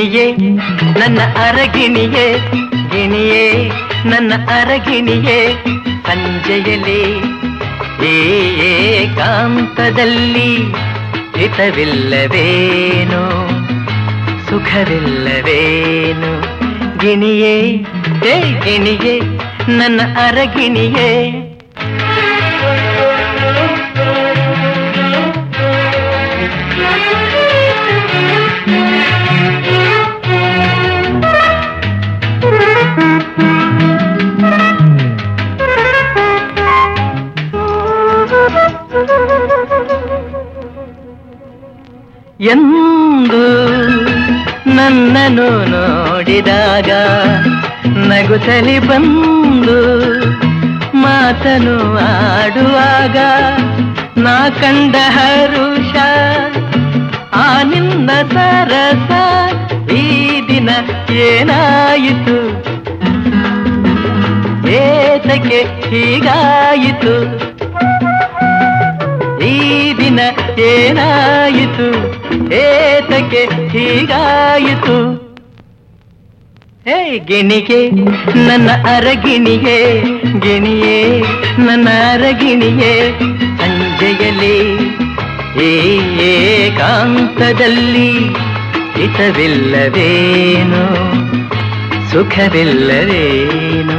ಗಿಣಿಯೇ ನನ್ನ ಅರಗಿಣಿಯೇ, ಗಿಣಿಯೇ ನನ್ನ ಅರಗಿಣಿಯೇ, ಸಂಜೆಯಲ್ಲಿ ಏಕಾಂತದಲ್ಲಿ ಹಿತವಿಲ್ಲವೇನು ಸುಖವಿಲ್ಲವೇನು, ಗಿಣಿಯೇ ಗಿಣಿಯೇ ನನ್ನ ಅರಗಿಣಿಯೇ. ಎಂದು ನನ್ನನ್ನು ನೋಡಿದಾಗ ನಗುತ್ತಲಿ ಬಂದು ಮಾತನು ಆಡುವಾಗ ನಾ ಕಂಡ ಹರುಷ ಆ ನಿನ್ನ ಸರಸ, ಈ ದಿನ ಏನಾಯಿತು ಏತಕ್ಕೆ ಹೀಗಾಯಿತು, ಈ ದಿನ ಏನಾಯಿತು ಏತಕ್ಕೆ ಹೀಗಾಯಿತು. ಹೇ ಗಿಣಿಗೆ ನನ್ನ ಅರಗಿಣಿಗೆ, ಗಿಣಿಯೇ ನನ್ನ ಅರಗಿಣಿಯೇ, ಸಂಜೆಯಲ್ಲಿ ಏಕಾಂತದಲ್ಲಿ ಹಿತವಿಲ್ಲವೇನು ಸುಖವಿಲ್ಲವೇನು.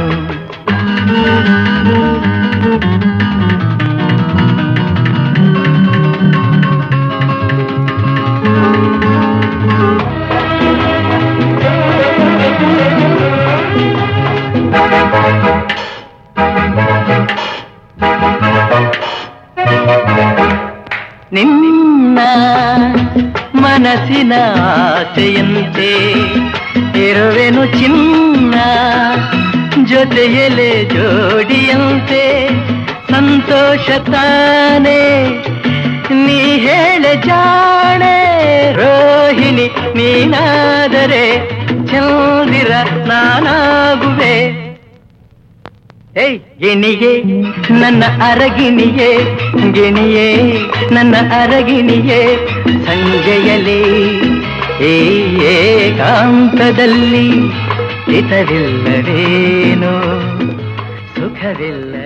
ನಿನ್ನ ಮನಸ್ಸಿನ ಆಸೆಯಂತೆ ಇರುವೆನು ಚಿನ್ನ, ಜೊತೆಯಲೆ ಜೋಡಿಯಂತೆ ಸಂತೋಷ ತಾನೆ ನೀ ಹೇಳ ಜಾಣೆ, ರೋಹಿಣಿ ನೀನಾದರೆ ಚಂದಿರ ನಾನಾಗುವೆ. ಹೇ ಗಿಣಿಯೇ ನನ್ನ ಅರಗಿಣಿಯೇ, ಗಿಣಿಯೇ ನನ್ನ ಅರಗಿಣಿಯೇ, ಸಂಜೆಯಲ್ಲಿ ಏಕಾಂತದಲ್ಲಿ ಹಿತವಿಲ್ಲವೇನು ಸುಖವಿಲ್ಲ.